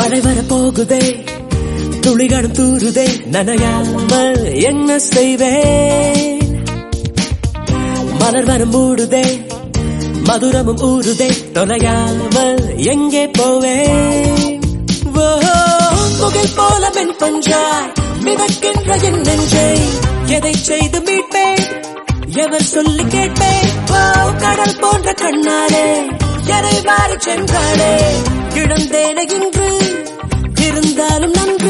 மழை வர போகுதே, துளிகளும் தூருதே, நனையாமல் என்ன செய்வேன்? மலர் வரம் மூடுதே, மதுரமும் ஊறுதே, தொலையாமல் எங்கே போவேன்? முகில் போல பெண் பஞ்சாய் மிதக்கின்ற என் நெஞ்சை எதை செய்து மீட்பேன்? எவர் சொல்லி கேட்பேன்? கடல் போன்ற கண்ணாலே எதை மாறி சென்றாளே, இழந்தேன இன்று இருந்தாலும் நன்றி.